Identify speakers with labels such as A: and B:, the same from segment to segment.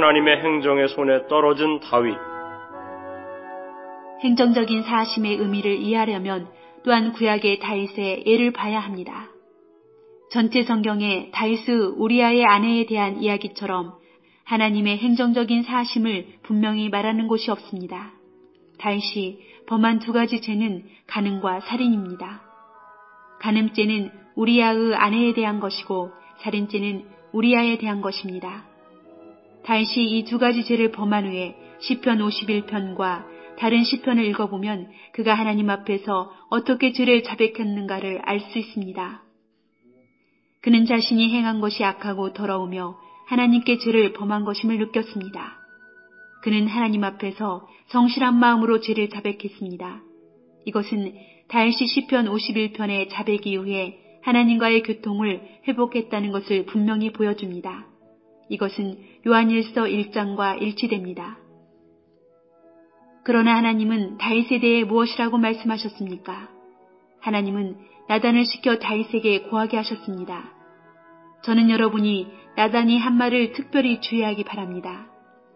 A: 하나님의 행정의 손에 떨어진 다윗.
B: 행정적인 사심의 의미를 이해하려면 또한 구약의 다윗의 예를 봐야 합니다. 전체 성경에 다윗 우리아의 아내에 대한 이야기처럼 하나님의 행정적인 사심을 분명히 말하는 곳이 없습니다. 다윗이 범한 두 가지 죄는 간음과 살인입니다. 간음죄는 우리아의 아내에 대한 것이고 살인죄는 우리아에 대한 것입니다. 다윗이 이 두 가지 죄를 범한 후에 시편 51편과 다른 시편을 읽어보면 그가 하나님 앞에서 어떻게 죄를 자백했는가를 알 수 있습니다. 그는 자신이 행한 것이 악하고 더러우며 하나님께 죄를 범한 것임을 느꼈습니다. 그는 하나님 앞에서 성실한 마음으로 죄를 자백했습니다. 이것은 다윗이 시편 51편의 자백 이후에 하나님과의 교통을 회복했다는 것을 분명히 보여줍니다. 이것은 요한일서 1장과 일치됩니다. 그러나 하나님은 다윗에 대해 무엇이라고 말씀하셨습니까? 하나님은 나단을 시켜 다윗에게 고하게 하셨습니다. 저는 여러분이 나단이 한 말을 특별히 주의하기 바랍니다.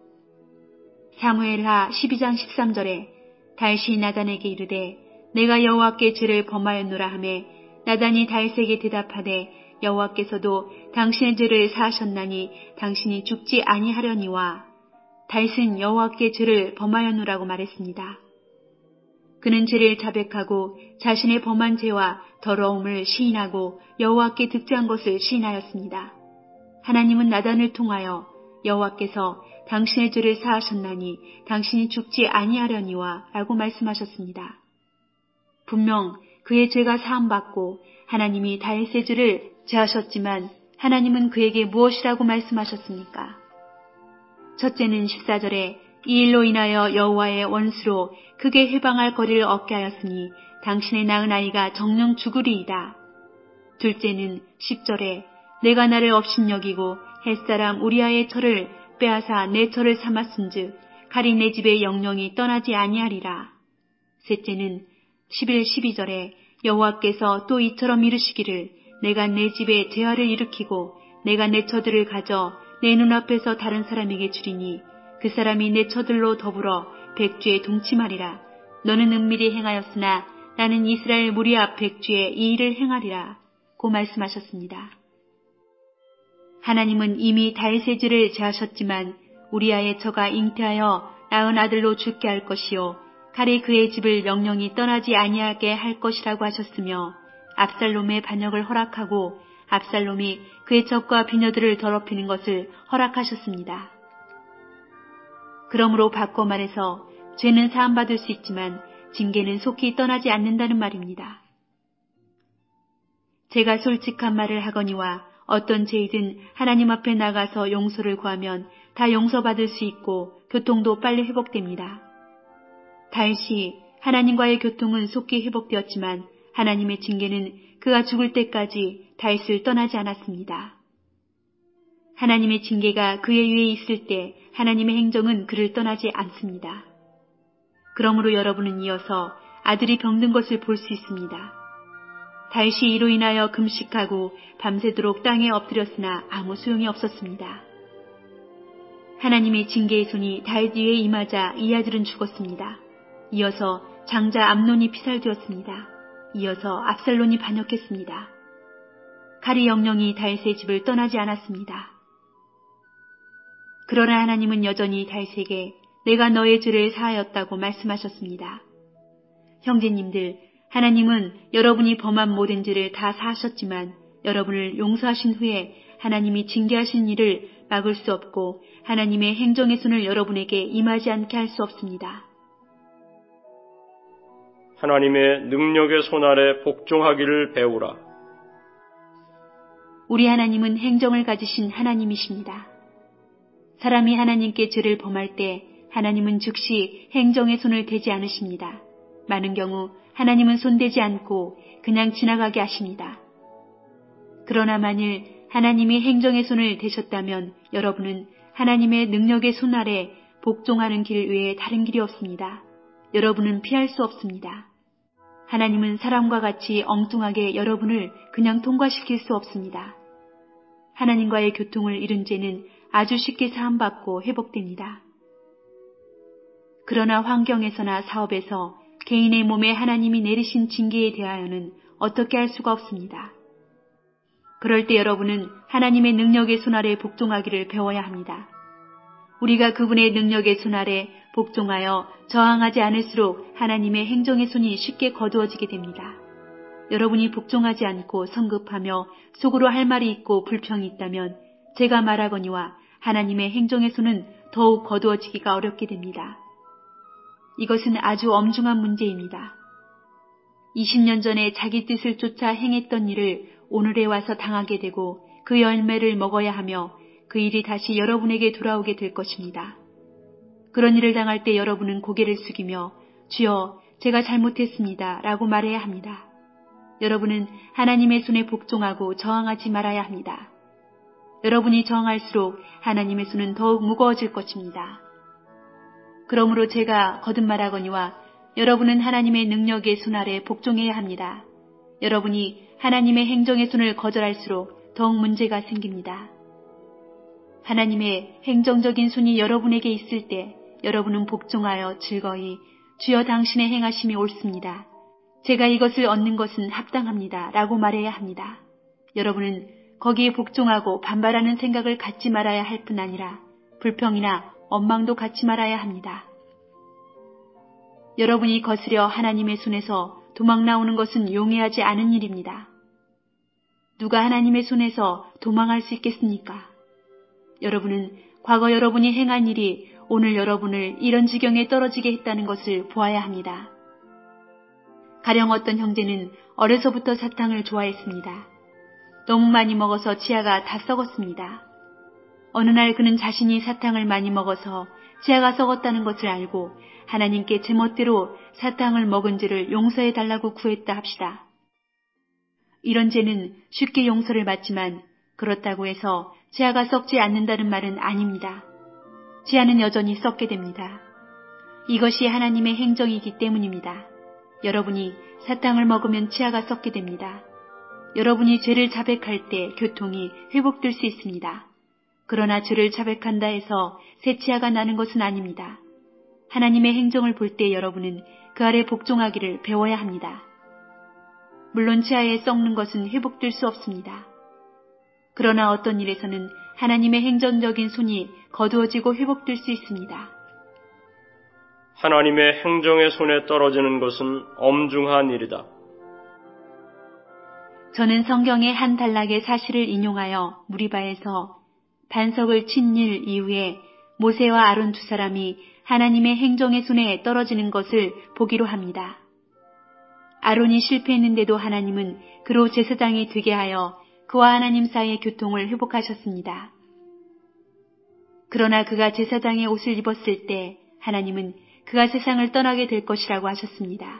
B: 사무엘하 12장 13절에 다윗이 나단에게 이르되 내가 여호와께 죄를 범하였노라 하매 나단이 다윗에게 대답하되 여호와께서도 당신의 죄를 사하셨나니 당신이 죽지 아니하려니와 다윗은 여호와께 죄를 범하였노라고 말했습니다. 그는 죄를 자백하고 자신의 범한 죄와 더러움을 시인하고 여호와께 득죄한 것을 시인하였습니다. 하나님은 나단을 통하여 여호와께서 당신의 죄를 사하셨나니 당신이 죽지 아니하려니와 라고 말씀하셨습니다. 분명 그의 죄가 사함받고 하나님이 다윗의 죄를 제하셨지만 하나님은 그에게 무엇이라고 말씀하셨습니까? 첫째는 14절에 이 일로 인하여 여호와의 원수로 크게 해방할 거리를 얻게 하였으니 당신의 낳은 아이가 정녕 죽으리이다. 둘째는 10절에 내가 나를 업신여기고 햇사람 우리아의 철을 빼앗아 내 철을 삼았은즉 칼이 내 집에 영영이 떠나지 아니하리라. 셋째는 11, 12절에 여호와께서 또 이처럼 이르시기를 내가 내 집에 재화를 일으키고 내가 내 처들을 가져 내 눈앞에서 다른 사람에게 주리니 그 사람이 내 처들로 더불어 백주에 동침하리라. 너는 은밀히 행하였으나 나는 이스라엘 무리 앞 백주에 이 일을 행하리라. 고 말씀하셨습니다. 하나님은 이미 다윗의 죄를 제하셨지만 우리아의 처가 잉태하여 낳은 아들로 죽게 할 것이요 칼이 그의 집을 영영이 떠나지 아니하게 할 것이라고 하셨으며 압살롬의 반역을 허락하고 압살롬이 그의 적과 비녀들을 더럽히는 것을 허락하셨습니다. 그러므로 바꿔 말해서 죄는 사함받을 수 있지만 징계는 속히 떠나지 않는다는 말입니다. 제가 솔직한 말을 하거니와 어떤 죄이든 하나님 앞에 나가서 용서를 구하면 다 용서받을 수 있고 교통도 빨리 회복됩니다. 다윗이 하나님과의 교통은 속히 회복되었지만 하나님의 징계는 그가 죽을 때까지 다윗을 떠나지 않았습니다. 하나님의 징계가 그의 위에 있을 때 하나님의 행정은 그를 떠나지 않습니다. 그러므로 여러분은 이어서 아들이 병든 것을 볼 수 있습니다. 다윗이 이로 인하여 금식하고 밤새도록 땅에 엎드렸으나 아무 소용이 없었습니다. 하나님의 징계의 손이 다윗 위에 임하자 이 아들은 죽었습니다. 이어서 장자 암논이 피살되었습니다. 이어서 압살롬이 반역했습니다. 칼이 영영이 다윗의 집을 떠나지 않았습니다. 그러나 하나님은 여전히 다윗에게 내가 너의 죄를 사하였다고 말씀하셨습니다. 형제님들, 하나님은 여러분이 범한 모든 죄를 다 사하셨지만 여러분을 용서하신 후에 하나님이 징계하신 일을 막을 수 없고 하나님의 행정의 손을 여러분에게 임하지 않게 할 수 없습니다.
A: 하나님의 능력의 손 아래 복종하기를 배우라.
B: 우리 하나님은 행정을 가지신 하나님이십니다. 사람이 하나님께 죄를 범할 때 하나님은 즉시 행정의 손을 대지 않으십니다. 많은 경우 하나님은 손대지 않고 그냥 지나가게 하십니다. 그러나 만일 하나님이 행정의 손을 대셨다면 여러분은 하나님의 능력의 손 아래 복종하는 길 외에 다른 길이 없습니다. 여러분은 피할 수 없습니다. 하나님은 사람과 같이 엉뚱하게 여러분을 그냥 통과시킬 수 없습니다. 하나님과의 교통을 잃은 죄는 아주 쉽게 사함받고 회복됩니다. 그러나 환경에서나 사업에서 개인의 몸에 하나님이 내리신 징계에 대하여는 어떻게 할 수가 없습니다. 그럴 때 여러분은 하나님의 능력의 손 아래 복종하기를 배워야 합니다. 우리가 그분의 능력의 손 아래 복종하여 저항하지 않을수록 하나님의 행정의 손이 쉽게 거두어지게 됩니다. 여러분이 복종하지 않고 성급하며 속으로 할 말이 있고 불평이 있다면 제가 말하거니와 하나님의 행정의 손은 더욱 거두어지기가 어렵게 됩니다. 이것은 아주 엄중한 문제입니다. 20년 전에 자기 뜻을 쫓아 행했던 일을 오늘에 와서 당하게 되고 그 열매를 먹어야 하며 그 일이 다시 여러분에게 돌아오게 될 것입니다. 그런 일을 당할 때 여러분은 고개를 숙이며 주여 제가 잘못했습니다 라고 말해야 합니다. 여러분은 하나님의 손에 복종하고 저항하지 말아야 합니다. 여러분이 저항할수록 하나님의 손은 더욱 무거워질 것입니다. 그러므로 제가 거듭말하거니와 여러분은 하나님의 능력의 손 아래 복종해야 합니다. 여러분이 하나님의 행정의 손을 거절할수록 더욱 문제가 생깁니다. 하나님의 행정적인 손이 여러분에게 있을 때 여러분은 복종하여 즐거이 주여 당신의 행하심이 옳습니다. 제가 이것을 얻는 것은 합당합니다 라고 말해야 합니다. 여러분은 거기에 복종하고 반발하는 생각을 갖지 말아야 할 뿐 아니라 불평이나 원망도 갖지 말아야 합니다. 여러분이 거스려 하나님의 손에서 도망 나오는 것은 용이하지 않은 일입니다. 누가 하나님의 손에서 도망할 수 있겠습니까? 여러분은 과거 여러분이 행한 일이 오늘 여러분을 이런 지경에 떨어지게 했다는 것을 보아야 합니다. 가령 어떤 형제는 어려서부터 사탕을 좋아했습니다. 너무 많이 먹어서 치아가 다 썩었습니다. 어느 날 그는 자신이 사탕을 많이 먹어서 치아가 썩었다는 것을 알고 하나님께 제멋대로 사탕을 먹은 죄를 용서해 달라고 구했다 합시다. 이런 죄는 쉽게 용서를 받지만 그렇다고 해서 치아가 썩지 않는다는 말은 아닙니다. 치아는 여전히 썩게 됩니다. 이것이 하나님의 행정이기 때문입니다. 여러분이 사탕을 먹으면 치아가 썩게 됩니다. 여러분이 죄를 자백할 때 교통이 회복될 수 있습니다. 그러나 죄를 자백한다 해서 새 치아가 나는 것은 아닙니다. 하나님의 행정을 볼 때 여러분은 그 아래 복종하기를 배워야 합니다. 물론 치아에 썩는 것은 회복될 수 없습니다. 그러나 어떤 일에서는 하나님의 행정적인 손이 거두어지고 회복될 수 있습니다.
A: 하나님의 행정의 손에 떨어지는 것은 엄중한 일이다.
B: 저는 성경의 한 단락의 사실을 인용하여 무리바에서 반석을 친 일 이후에 모세와 아론 두 사람이 하나님의 행정의 손에 떨어지는 것을 보기로 합니다. 아론이 실패했는데도 하나님은 그로 제사장이 되게 하여 그와 하나님 사이의 교통을 회복하셨습니다. 그러나 그가 제사장의 옷을 입었을 때 하나님은 그가 세상을 떠나게 될 것이라고 하셨습니다.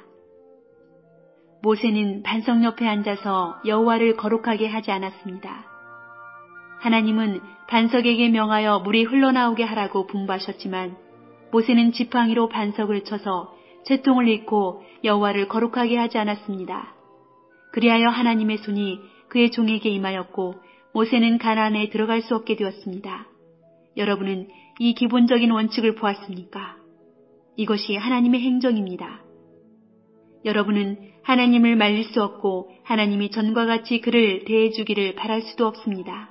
B: 모세는 반석 옆에 앉아서 여호와를 거룩하게 하지 않았습니다. 하나님은 반석에게 명하여 물이 흘러나오게 하라고 분부하셨지만 모세는 지팡이로 반석을 쳐서 채통을 잃고 여호와를 거룩하게 하지 않았습니다. 그리하여 하나님의 손이 그의 종에게 임하였고 모세는 가나안에 들어갈 수 없게 되었습니다. 여러분은 이 기본적인 원칙을 보았습니까? 이것이 하나님의 행정입니다. 여러분은 하나님을 말릴 수 없고 하나님이 전과 같이 그를 대해주기를 바랄 수도 없습니다.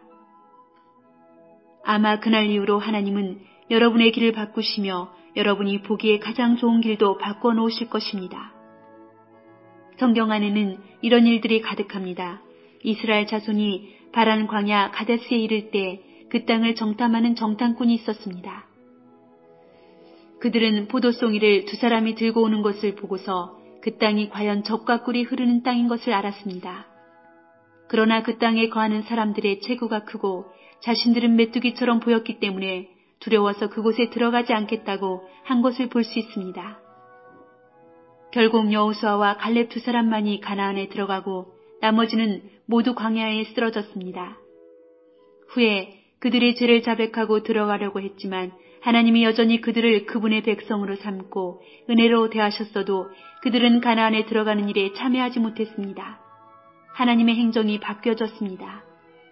B: 아마 그날 이후로 하나님은 여러분의 길을 바꾸시며 여러분이 보기에 가장 좋은 길도 바꿔 놓으실 것입니다. 성경 안에는 이런 일들이 가득합니다. 이스라엘 자손이 바란 광야 가데스에 이를 때 그 땅을 정탐하는 정탐꾼이 있었습니다. 그들은 포도송이를 두 사람이 들고 오는 것을 보고서 그 땅이 과연 젖과 꿀이 흐르는 땅인 것을 알았습니다. 그러나 그 땅에 거하는 사람들의 체구가 크고 자신들은 메뚜기처럼 보였기 때문에 두려워서 그곳에 들어가지 않겠다고 한 것을 볼 수 있습니다. 결국 여호수아와 갈렙 두 사람만이 가나안에 들어가고 나머지는 모두 광야에 쓰러졌습니다. 후에 그들이 죄를 자백하고 들어가려고 했지만 하나님이 여전히 그들을 그분의 백성으로 삼고 은혜로 대하셨어도 그들은 가나안에 들어가는 일에 참여하지 못했습니다. 하나님의 행정이 바뀌어졌습니다.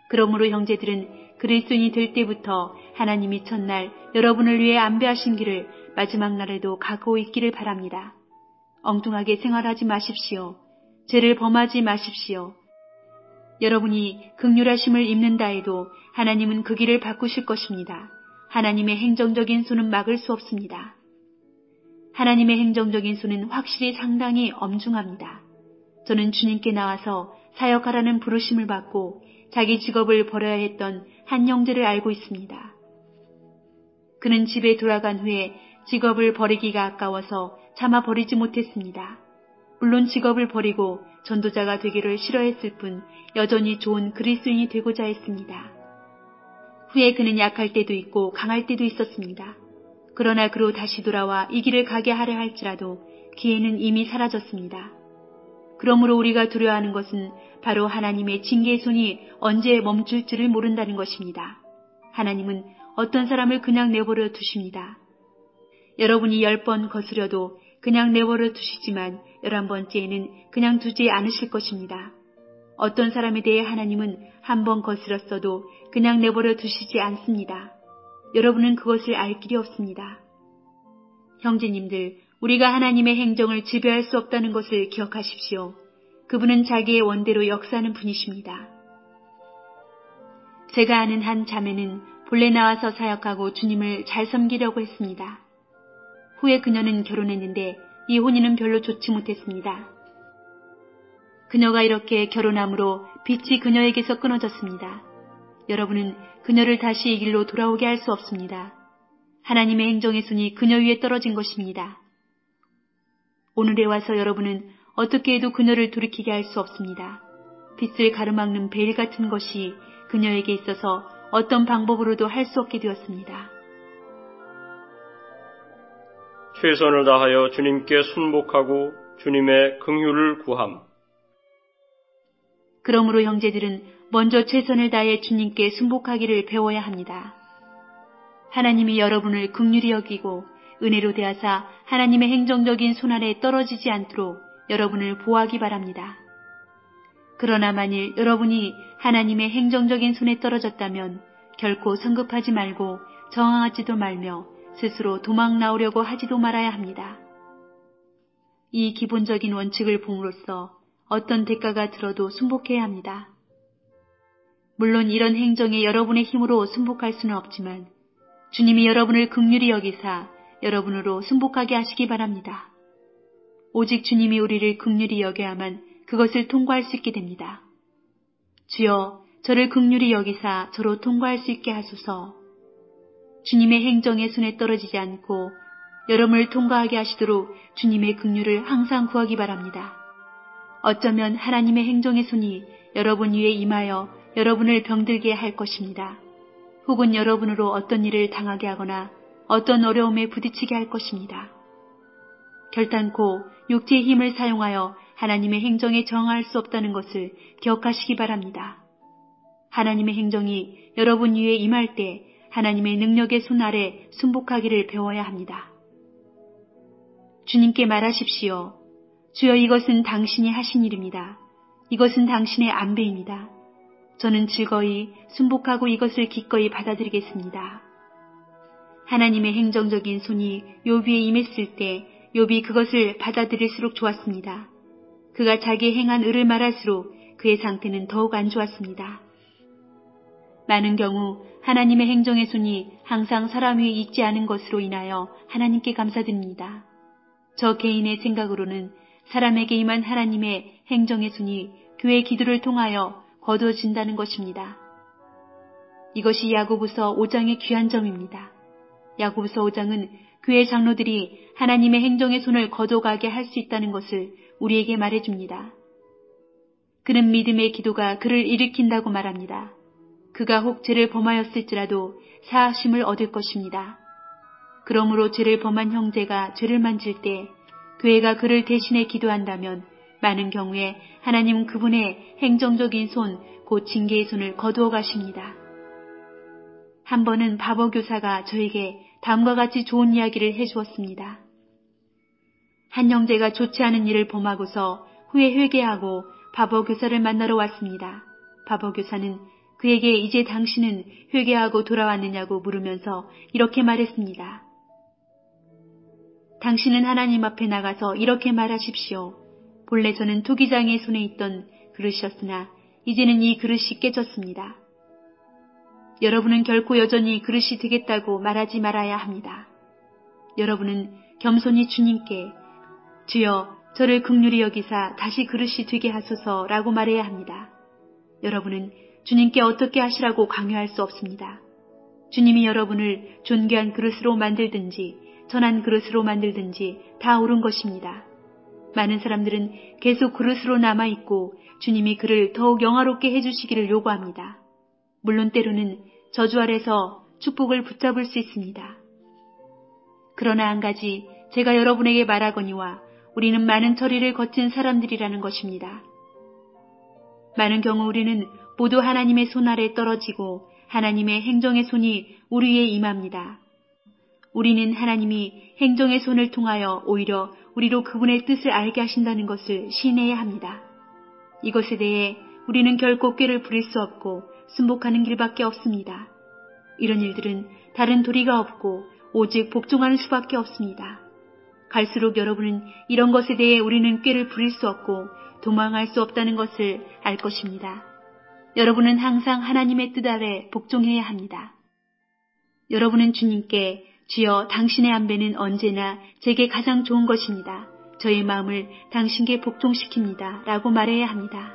B: 그러므로 형제들은 그리스도인이 될 때부터 하나님이 첫날 여러분을 위해 안배하신 길을 마지막 날에도 가고 있기를 바랍니다. 엉뚱하게 생활하지 마십시오. 죄를 범하지 마십시오. 여러분이 긍휼하심을 입는다 해도 하나님은 그 길을 바꾸실 것입니다. 하나님의 행정적인 손은 막을 수 없습니다. 하나님의 행정적인 손은 확실히 상당히 엄중합니다. 저는 주님께 나와서 사역하라는 부르심을 받고 자기 직업을 버려야 했던 한 형제를 알고 있습니다. 그는 집에 돌아간 후에 직업을 버리기가 아까워서 차마 버리지 못했습니다. 물론 직업을 버리고 전도자가 되기를 싫어했을 뿐 여전히 좋은 그리스도인이 되고자 했습니다. 후에 그는 약할 때도 있고 강할 때도 있었습니다. 그러나 그로 다시 돌아와 이 길을 가게 하려 할지라도 기회는 이미 사라졌습니다. 그러므로 우리가 두려워하는 것은 바로 하나님의 징계의 손이 언제 멈출지를 모른다는 것입니다. 하나님은 어떤 사람을 그냥 내버려 두십니다. 여러분이 10번 거스려도 그냥 내버려 두시지만 11번째에는 그냥 두지 않으실 것입니다. 어떤 사람에 대해 하나님은 한 번 거스렸어도 그냥 내버려 두시지 않습니다. 여러분은 그것을 알 길이 없습니다. 형제님들, 우리가 하나님의 행정을 지배할 수 없다는 것을 기억하십시오. 그분은 자기의 원대로 역사하는 분이십니다. 제가 아는 한 자매는 본래 나와서 사역하고 주님을 잘 섬기려고 했습니다. 후에 그녀는 결혼했는데 이 혼인은 별로 좋지 못했습니다. 그녀가 이렇게 결혼함으로 빛이 그녀에게서 끊어졌습니다. 여러분은 그녀를 다시 이 길로 돌아오게 할 수 없습니다. 하나님의 행정의 손이 그녀 위에 떨어진 것입니다. 오늘에 와서 여러분은 어떻게 해도 그녀를 돌이키게 할 수 없습니다. 빛을 가로막는 베일 같은 것이 그녀에게 있어서 어떤 방법으로도 할 수 없게 되었습니다.
A: 최선을 다하여 주님께 순복하고 주님의 긍휼을 구함.
B: 그러므로 형제들은 먼저 최선을 다해 주님께 순복하기를 배워야 합니다. 하나님이 여러분을 긍휼히 여기고 은혜로 대하사 하나님의 행정적인 손 아래 떨어지지 않도록 여러분을 보호하기 바랍니다. 그러나 만일 여러분이 하나님의 행정적인 손에 떨어졌다면 결코 성급하지 말고 저항하지도 말며 스스로 도망 나오려고 하지도 말아야 합니다. 이 기본적인 원칙을 봄으로써 어떤 대가가 들어도 순복해야 합니다. 물론 이런 행정에 여러분의 힘으로 순복할 수는 없지만 주님이 여러분을 긍휼히 여기사 여러분으로 순복하게 하시기 바랍니다. 오직 주님이 우리를 긍휼히 여겨야만 그것을 통과할 수 있게 됩니다. 주여, 저를 긍휼히 여기사 저로 통과할 수 있게 하소서. 주님의 행정의 손에 떨어지지 않고 여러분을 통과하게 하시도록 주님의 긍휼을 항상 구하기 바랍니다. 어쩌면 하나님의 행정의 손이 여러분 위에 임하여 여러분을 병들게 할 것입니다. 혹은 여러분으로 어떤 일을 당하게 하거나 어떤 어려움에 부딪히게 할 것입니다. 결단코 육체의 힘을 사용하여 하나님의 행정에 저항할 수 없다는 것을 기억하시기 바랍니다. 하나님의 행정이 여러분 위에 임할 때 하나님의 능력의 손 아래 순복하기를 배워야 합니다. 주님께 말하십시오. 주여, 이것은 당신이 하신 일입니다. 이것은 당신의 안배입니다. 저는 즐거이 순복하고 이것을 기꺼이 받아들이겠습니다. 하나님의 행정적인 손이 욥 위에 임했을 때 욥이 그것을 받아들일수록 좋았습니다. 그가 자기 행한 의를 말할수록 그의 상태는 더욱 안 좋았습니다. 많은 경우 하나님의 행정의 손이 항상 사람 위에 있지 않은 것으로 인하여 하나님께 감사드립니다. 저 개인의 생각으로는 사람에게 임한 하나님의 행정의 손이 교회 기도를 통하여 거두어진다는 것입니다. 이것이 야고보서 5장의 귀한 점입니다. 야고보서 5장은 교회 장로들이 하나님의 행정의 손을 거둬가게 할 수 있다는 것을 우리에게 말해줍니다. 그는 믿음의 기도가 그를 일으킨다고 말합니다. 그가 혹 죄를 범하였을지라도 사하심을 얻을 것입니다. 그러므로 죄를 범한 형제가 죄를 만질 때 교회가 그를 대신해 기도한다면 많은 경우에 하나님은 그분의 행정적인 손, 곧 징계의 손을 거두어 가십니다. 한 번은 바보 교사가 저에게 다음과 같이 좋은 이야기를 해주었습니다. 한 형제가 좋지 않은 일을 범하고서 후에 회개하고 바보 교사를 만나러 왔습니다. 바보 교사는 그에게 이제 당신은 회개하고 돌아왔느냐고 물으면서 이렇게 말했습니다. 당신은 하나님 앞에 나가서 이렇게 말하십시오. 본래 저는 투기장의 손에 있던 그릇이었으나 이제는 이 그릇이 깨졌습니다. 여러분은 결코 여전히 그릇이 되겠다고 말하지 말아야 합니다. 여러분은 겸손히 주님께 주여 저를 긍휼히 여기사 다시 그릇이 되게 하소서라고 말해야 합니다. 여러분은 주님께 어떻게 하시라고 강요할 수 없습니다. 주님이 여러분을 존귀한 그릇으로 만들든지 전한 그릇으로 만들든지 다 옳은 것입니다. 많은 사람들은 계속 그릇으로 남아있고 주님이 그를 더욱 영화롭게 해주시기를 요구합니다. 물론 때로는 저주 아래서 축복을 붙잡을 수 있습니다. 그러나 한 가지 제가 여러분에게 말하거니와 우리는 많은 처리를 거친 사람들이라는 것입니다. 많은 경우 우리는 모두 하나님의 손 아래 떨어지고 하나님의 행정의 손이 우리에 임합니다. 우리는 하나님이 행정의 손을 통하여 오히려 우리로 그분의 뜻을 알게 하신다는 것을 시인해야 합니다. 이것에 대해 우리는 결코 꾀를 부릴 수 없고 순복하는 길밖에 없습니다. 이런 일들은 다른 도리가 없고 오직 복종하는 수밖에 없습니다. 갈수록 여러분은 이런 것에 대해 우리는 꾀를 부릴 수 없고 도망할 수 없다는 것을 알 것입니다. 여러분은 항상 하나님의 뜻 아래 복종해야 합니다. 여러분은 주님께 주여 당신의 안배는 언제나 제게 가장 좋은 것입니다. 저의 마음을 당신께 복종시킵니다. 라고 말해야 합니다.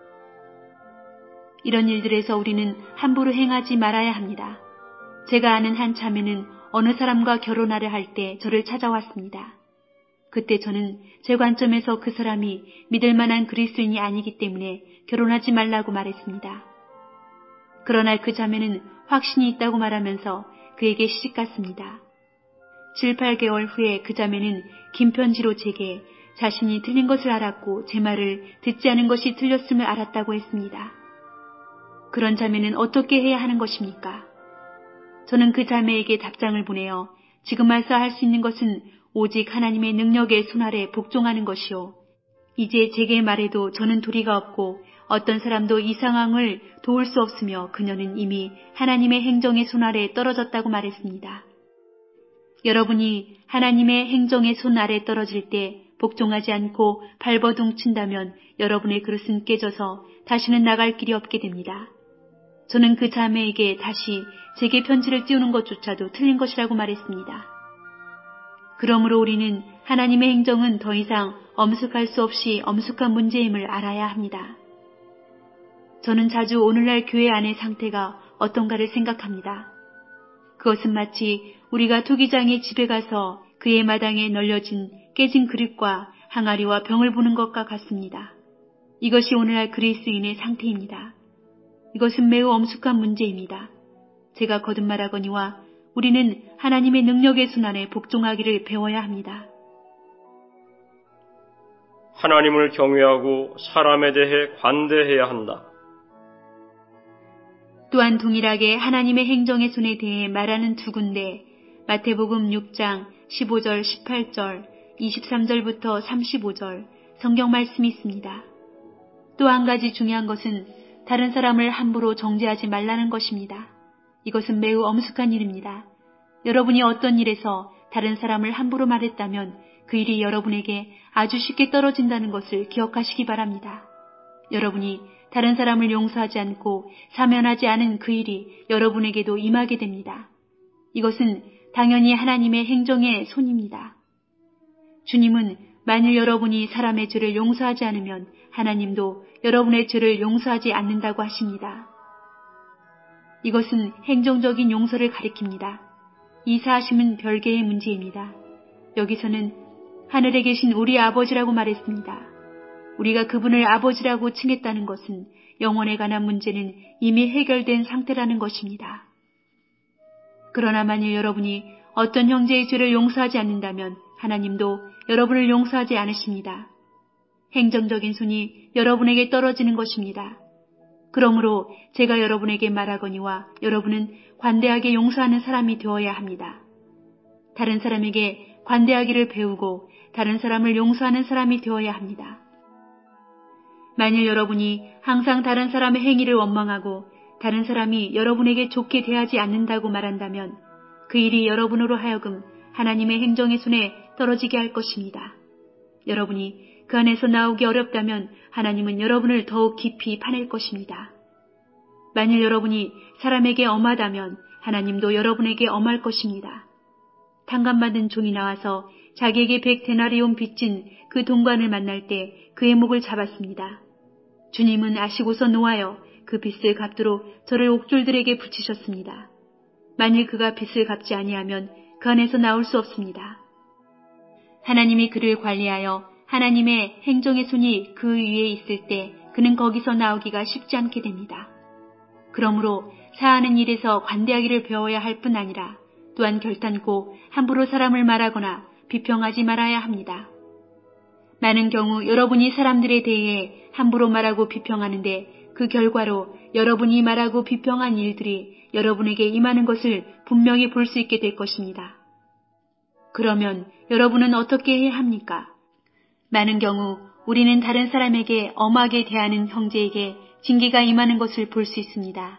B: 이런 일들에서 우리는 함부로 행하지 말아야 합니다. 제가 아는 한 자매는 어느 사람과 결혼하려 할 때 저를 찾아왔습니다. 그때 저는 제 관점에서 그 사람이 믿을 만한 그리스도인이 아니기 때문에 결혼하지 말라고 말했습니다. 그러나 그 자매는 확신이 있다고 말하면서 그에게 시집갔습니다. 7, 8개월 후에 그 자매는 긴 편지로 제게 자신이 틀린 것을 알았고 제 말을 듣지 않은 것이 틀렸음을 알았다고 했습니다. 그런 자매는 어떻게 해야 하는 것입니까? 저는 그 자매에게 답장을 보내어 지금 와서 할 수 있는 것은 오직 하나님의 능력의 손 아래 복종하는 것이요. 이제 제게 말해도 저는 도리가 없고 어떤 사람도 이 상황을 도울 수 없으며 그녀는 이미 하나님의 행정의 손 아래 떨어졌다고 말했습니다. 여러분이 하나님의 행정의 손 아래 떨어질 때 복종하지 않고 발버둥 친다면 여러분의 그릇은 깨져서 다시는 나갈 길이 없게 됩니다. 저는 그 자매에게 다시 제게 편지를 띄우는 것조차도 틀린 것이라고 말했습니다. 그러므로 우리는 하나님의 행정은 더 이상 엄숙할 수 없이 엄숙한 문제임을 알아야 합니다. 저는 자주 오늘날 교회 안의 상태가 어떤가를 생각합니다. 그것은 마치 우리가 투기장의 집에 가서 그의 마당에 널려진 깨진 그릇과 항아리와 병을 보는 것과 같습니다. 이것이 오늘날 그리스도인의 상태입니다. 이것은 매우 엄숙한 문제입니다. 제가 거듭말하거니와 우리는 하나님의 능력의 손 안에 복종하기를 배워야 합니다.
A: 하나님을 경외하고 사람에 대해 관대해야 한다.
B: 또한 동일하게 하나님의 행정의 손에 대해 말하는 두 군데 마태복음 6장 15절, 18절, 23절부터 35절 성경 말씀이 있습니다. 또 한 가지 중요한 것은 다른 사람을 함부로 정죄하지 말라는 것입니다. 이것은 매우 엄숙한 일입니다. 여러분이 어떤 일에서 다른 사람을 함부로 말했다면 그 일이 여러분에게 아주 쉽게 떨어진다는 것을 기억하시기 바랍니다. 여러분이 다른 사람을 용서하지 않고 사면하지 않은 그 일이 여러분에게도 임하게 됩니다. 이것은 당연히 하나님의 행정의 손입니다. 주님은 만일 여러분이 사람의 죄를 용서하지 않으면 하나님도 여러분의 죄를 용서하지 않는다고 하십니다. 이것은 행정적인 용서를 가리킵니다. 이 사하심은 별개의 문제입니다. 여기서는 하늘에 계신 우리 아버지라고 말했습니다. 우리가 그분을 아버지라고 칭했다는 것은 영혼에 관한 문제는 이미 해결된 상태라는 것입니다. 그러나 만일 여러분이 어떤 형제의 죄를 용서하지 않는다면 하나님도 여러분을 용서하지 않으십니다. 행정적인 손이 여러분에게 떨어지는 것입니다. 그러므로 제가 여러분에게 말하거니와 여러분은 관대하게 용서하는 사람이 되어야 합니다. 다른 사람에게 관대하기를 배우고 다른 사람을 용서하는 사람이 되어야 합니다. 만일 여러분이 항상 다른 사람의 행위를 원망하고 다른 사람이 여러분에게 좋게 대하지 않는다고 말한다면 그 일이 여러분으로 하여금 하나님의 행정의 손에 떨어지게 할 것입니다. 여러분이 그 안에서 나오기 어렵다면 하나님은 여러분을 더욱 깊이 파낼 것입니다. 만일 여러분이 사람에게 엄하다면 하나님도 여러분에게 엄할 것입니다. 탕감받은 종이 나와서 자기에게 100데나리온 빚진 그 동관을 만날 때 그의 목을 잡았습니다. 주님은 아시고서 노하여 그 빚을 갚도록 저를 옥졸들에게 붙이셨습니다. 만일 그가 빚을 갚지 아니하면 그 안에서 나올 수 없습니다. 하나님이 그를 관리하여 하나님의 행정의 손이 그 위에 있을 때 그는 거기서 나오기가 쉽지 않게 됩니다. 그러므로 사하는 일에서 관대하기를 배워야 할 뿐 아니라 또한 결단코 함부로 사람을 말하거나 비평하지 말아야 합니다. 많은 경우 여러분이 사람들에 대해 함부로 말하고 비평하는데 그 결과로 여러분이 말하고 비평한 일들이 여러분에게 임하는 것을 분명히 볼 수 있게 될 것입니다. 그러면 여러분은 어떻게 해야 합니까? 많은 경우 우리는 다른 사람에게 엄하게 대하는 형제에게 징계가 임하는 것을 볼 수 있습니다.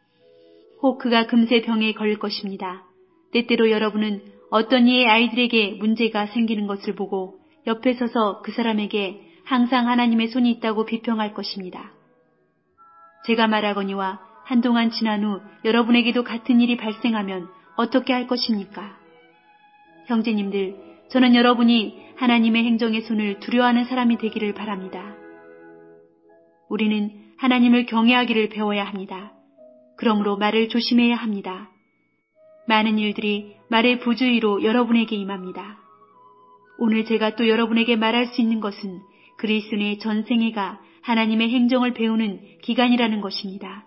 B: 혹 그가 금세 병에 걸릴 것입니다. 때때로 여러분은 어떤 이의 아이들에게 문제가 생기는 것을 보고 옆에 서서 그 사람에게 항상 하나님의 손이 있다고 비평할 것입니다. 제가 말하거니와 한동안 지난 후 여러분에게도 같은 일이 발생하면 어떻게 할 것입니까? 형제님들, 저는 여러분이 하나님의 행정의 손을 두려워하는 사람이 되기를 바랍니다. 우리는 하나님을 경외하기를 배워야 합니다. 그러므로 말을 조심해야 합니다. 많은 일들이 말의 부주의로 여러분에게 임합니다. 오늘 제가 또 여러분에게 말할 수 있는 것은 그리스도인의 전생애가 하나님의 행정을 배우는 기간이라는 것입니다.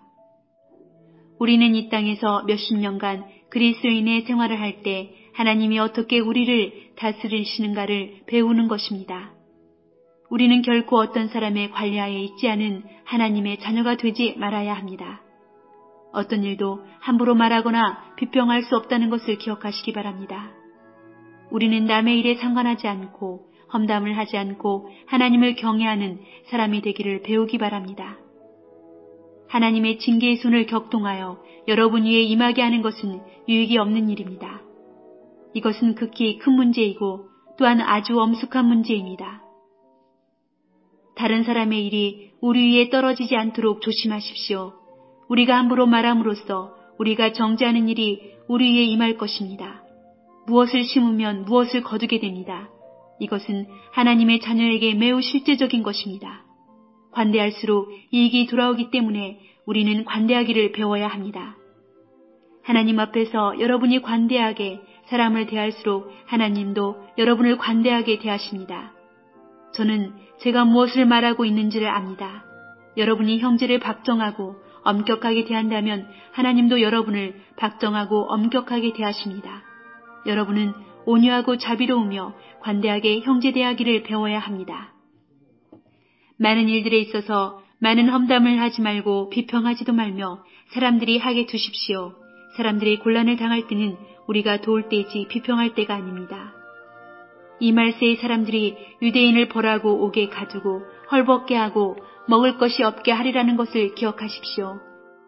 B: 우리는 이 땅에서 몇십 년간 그리스도인의 생활을 할 때 하나님이 어떻게 우리를 다스리시는가를 배우는 것입니다. 우리는 결코 어떤 사람의 관리하에 있지 않은 하나님의 자녀가 되지 말아야 합니다. 어떤 일도 함부로 말하거나 비평할 수 없다는 것을 기억하시기 바랍니다. 우리는 남의 일에 상관하지 않고 험담을 하지 않고 하나님을 경외하는 사람이 되기를 배우기 바랍니다. 하나님의 징계의 손을 격동하여 여러분 위에 임하게 하는 것은 유익이 없는 일입니다. 이것은 극히 큰 문제이고 또한 아주 엄숙한 문제입니다. 다른 사람의 일이 우리 위에 떨어지지 않도록 조심하십시오. 우리가 함부로 말함으로써 우리가 정죄하는 일이 우리 위에 임할 것입니다. 무엇을 심으면 무엇을 거두게 됩니다. 이것은 하나님의 자녀에게 매우 실제적인 것입니다. 관대할수록 이익이 돌아오기 때문에 우리는 관대하기를 배워야 합니다. 하나님 앞에서 여러분이 관대하게 사람을 대할수록 하나님도 여러분을 관대하게 대하십니다. 저는 제가 무엇을 말하고 있는지를 압니다. 여러분이 형제를 박정하고 엄격하게 대한다면 하나님도 여러분을 박정하고 엄격하게 대하십니다. 여러분은 온유하고 자비로우며 관대하게 형제 대하기를 배워야 합니다. 많은 일들에 있어서 많은 험담을 하지 말고 비평하지도 말며 사람들이 하게 두십시오. 사람들이 곤란을 당할 때는 우리가 도울 때이지 비평할 때가 아닙니다. 이 말세의 사람들이 유대인을 벌하고 옥에 가두고 헐벗게 하고 먹을 것이 없게 하리라는 것을 기억하십시오.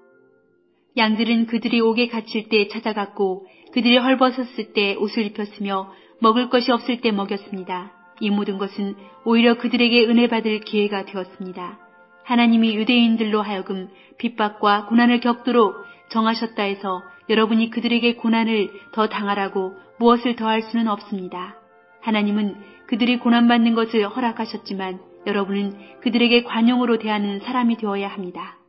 B: 양들은 그들이 옥에 갇힐 때 찾아갔고 그들이 헐벗었을 때 옷을 입혔으며 먹을 것이 없을 때 먹였습니다. 이 모든 것은 오히려 그들에게 은혜 받을 기회가 되었습니다. 하나님이 유대인들로 하여금 핍박과 고난을 겪도록 정하셨다 해서 여러분이 그들에게 고난을 더 당하라고 무엇을 더할 수는 없습니다. 하나님은 그들이 고난받는 것을 허락하셨지만 여러분은 그들에게 관용으로 대하는 사람이 되어야 합니다.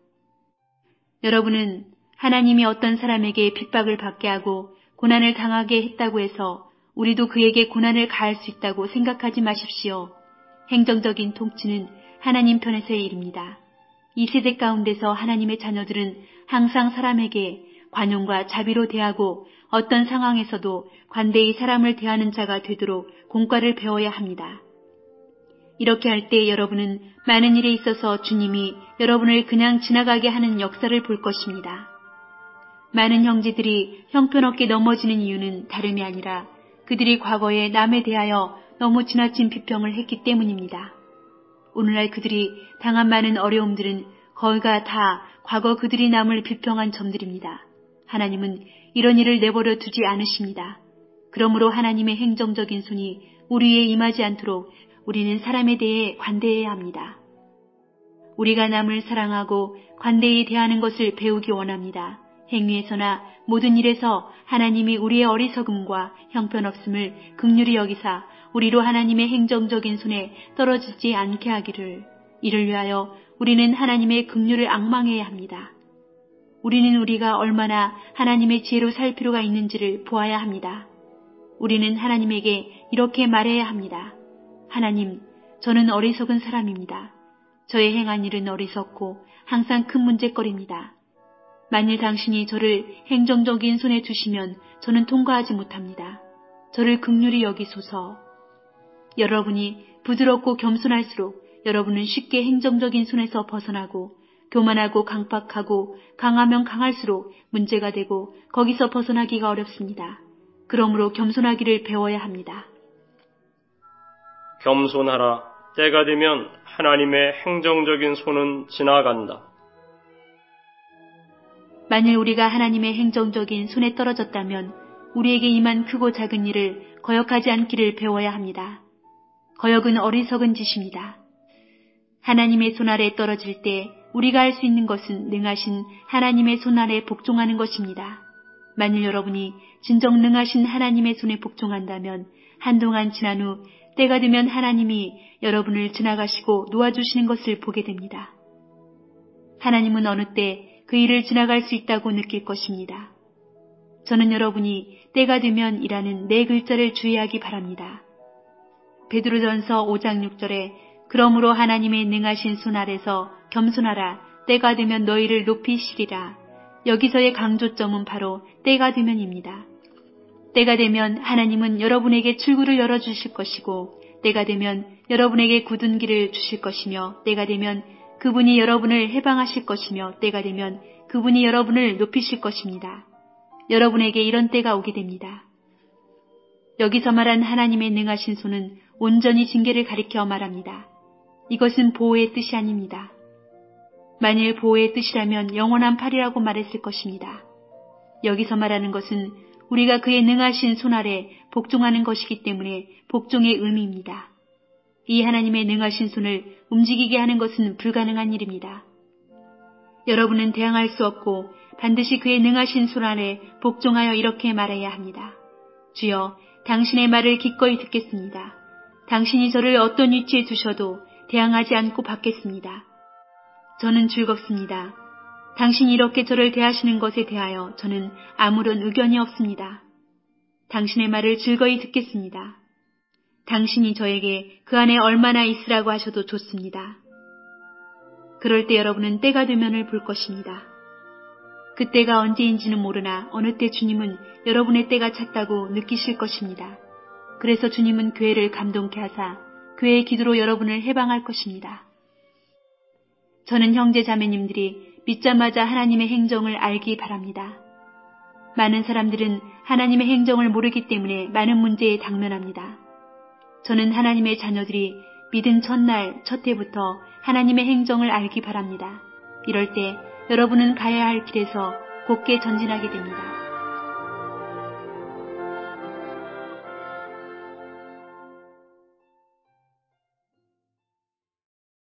B: 여러분은 하나님이 어떤 사람에게 핍박을 받게 하고 고난을 당하게 했다고 해서 우리도 그에게 고난을 가할 수 있다고 생각하지 마십시오. 행정적인 통치는 하나님 편에서의 일입니다. 이 세대 가운데서 하나님의 자녀들은 항상 사람에게 관용과 자비로 대하고 어떤 상황에서도 관대히 사람을 대하는 자가 되도록 공과를 배워야 합니다. 이렇게 할 때 여러분은 많은 일에 있어서 주님이 여러분을 그냥 지나가게 하는 역사를 볼 것입니다. 많은 형제들이 형편없게 넘어지는 이유는 다름이 아니라 그들이 과거에 남에 대하여 너무 지나친 비평을 했기 때문입니다. 오늘날 그들이 당한 많은 어려움들은 거의가 다 과거 그들이 남을 비평한 점들입니다. 하나님은 이런 일을 내버려 두지 않으십니다. 그러므로 하나님의 행정적인 손이 우리에 임하지 않도록 우리는 사람에 대해 관대해야 합니다. 우리가 남을 사랑하고 관대히 대하는 것을 배우기 원합니다. 행위에서나 모든 일에서 하나님이 우리의 어리석음과 형편없음을 긍휼히 여기사 우리로 하나님의 행정적인 손에 떨어지지 않게 하기를, 이를 위하여 우리는 하나님의 긍휼을 앙망해야 합니다. 우리는 우리가 얼마나 하나님의 지혜로 살 필요가 있는지를 보아야 합니다. 우리는 하나님에게 이렇게 말해야 합니다. 하나님, 저는 어리석은 사람입니다. 저의 행한 일은 어리석고 항상 큰 문제거리입니다. 만일 당신이 저를 행정적인 손에 두시면 저는 통과하지 못합니다. 저를 긍휼히 여기소서. 여러분이 부드럽고 겸손할수록 여러분은 쉽게 행정적인 손에서 벗어나고, 교만하고 강팍하고 강하면 강할수록 문제가 되고 거기서 벗어나기가 어렵습니다. 그러므로 겸손하기를 배워야 합니다.
A: 겸손하라. 때가 되면 하나님의 행정적인 손은 지나간다.
B: 만일 우리가 하나님의 행정적인 손에 떨어졌다면 우리에게 임한 크고 작은 일을 거역하지 않기를 배워야 합니다. 거역은 어리석은 짓입니다. 하나님의 손 아래 떨어질 때 우리가 할 수 있는 것은 능하신 하나님의 손 아래 복종하는 것입니다. 만일 여러분이 진정 능하신 하나님의 손에 복종한다면 한동안 지난 후 때가 되면 하나님이 여러분을 지나가시고 놓아주시는 것을 보게 됩니다. 하나님은 어느 때 그 일을 지나갈 수 있다고 느낄 것입니다. 저는 여러분이 때가 되면 이라는 4글자를 주의하기 바랍니다. 베드로전서 5장 6절에 그러므로 하나님의 능하신 손 아래서 겸손하라. 때가 되면 너희를 높이시리라. 여기서의 강조점은 바로 때가 되면입니다. 때가 되면 하나님은 여러분에게 출구를 열어주실 것이고, 때가 되면 여러분에게 굳은 길을 주실 것이며, 때가 되면 그분이 여러분을 해방하실 것이며, 때가 되면 그분이 여러분을 높이실 것입니다. 여러분에게 이런 때가 오게 됩니다. 여기서 말한 하나님의 능하신 손은 온전히 징계를 가리켜 말합니다. 이것은 보호의 뜻이 아닙니다. 만일 보호의 뜻이라면 영원한 팔이라고 말했을 것입니다. 여기서 말하는 것은 우리가 그의 능하신 손 아래 복종하는 것이기 때문에 복종의 의미입니다. 이 하나님의 능하신 손을 움직이게 하는 것은 불가능한 일입니다. 여러분은 대항할 수 없고 반드시 그의 능하신 손 아래 복종하여 이렇게 말해야 합니다. 주여, 당신의 말을 기꺼이 듣겠습니다. 당신이 저를 어떤 위치에 두셔도 대항하지 않고 받겠습니다. 저는 즐겁습니다. 당신이 이렇게 저를 대하시는 것에 대하여 저는 아무런 의견이 없습니다. 당신의 말을 즐거이 듣겠습니다. 당신이 저에게 그 안에 얼마나 있으라고 하셔도 좋습니다. 그럴 때 여러분은 때가 되면을 볼 것입니다. 그때가 언제인지는 모르나 어느 때 주님은 여러분의 때가 찼다고 느끼실 것입니다. 그래서 주님은 교회를 감동케 하사 교회의 기도로 여러분을 해방할 것입니다. 저는 형제 자매님들이 믿자마자 하나님의 행정을 알기 바랍니다. 많은 사람들은 하나님의 행정을 모르기 때문에 많은 문제에 당면합니다. 저는 하나님의 자녀들이 믿은 첫날, 첫 해부터 하나님의 행정을 알기 바랍니다. 이럴 때 여러분은 가야 할 길에서 곧게 전진하게 됩니다.